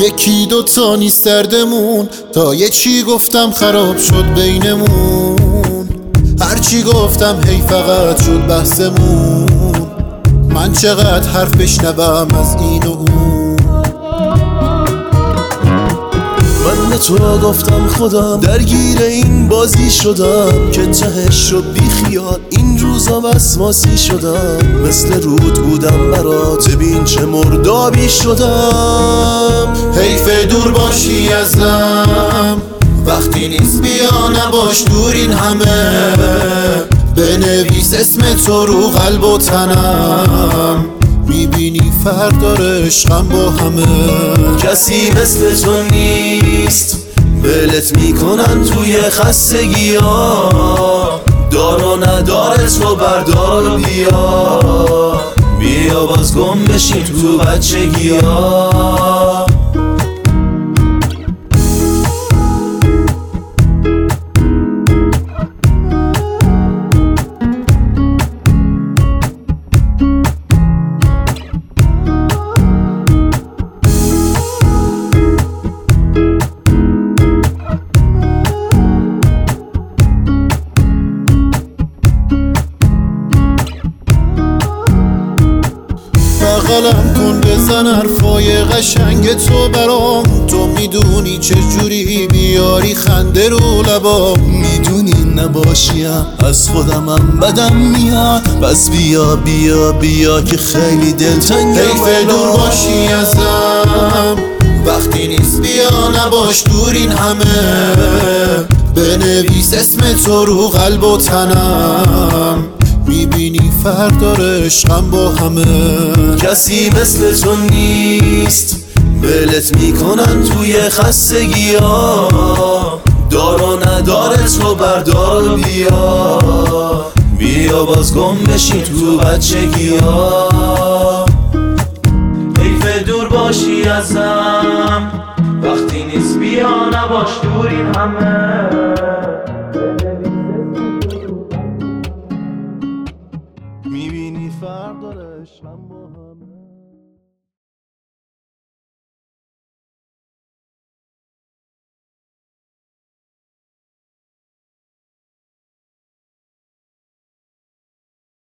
یکی دوتا نیست دردمون، تا یه چی گفتم خراب شد بینمون. هرچی گفتم هی فقط شد بحثمون. من چقدر حرف بشنوم از این و اون. من تو گفتم خودم درگیر این بازی شدم که تهش شد بی خیال این روزا وسواسی شدم. مثل رود بودم برات ببین چه مردابی شدم. حیف دور باشی ازم، وقتی نیست بیا نباش دور این همه. بنویس اسم تو رو قلب و تنم، میبینی فردا عشقم با همه. کسی مثل تو نیست ولت میکنن توی خستگی ها. دار و ندار تو بردار و بیا باز گم بشیم تو بچگی ها. بغلم کن بزن حرفای قشنگ تو برام. تو میدونی چجوری بیاری خنده رو لبام. میدونی نباشیم از خودمم بدم میاد. بس بیا بیا بیا که خیلی دلتنگم. حیف دور باشی ازم، وقتی نیست بیا نباش دور این همه. بنویس اسم تو رو قلب و تنم، میبینی فردا عشقم با همه. کسی مثل تو نیست ولت میکنن توی خستگی ها. دار و ندار تو بردار و بیا باز گم بشیم تو بچگی ها. حیف دور باشی ازم، وقتی نیست بیا نباش دور این همه. میبینی فردا عشقم با همه.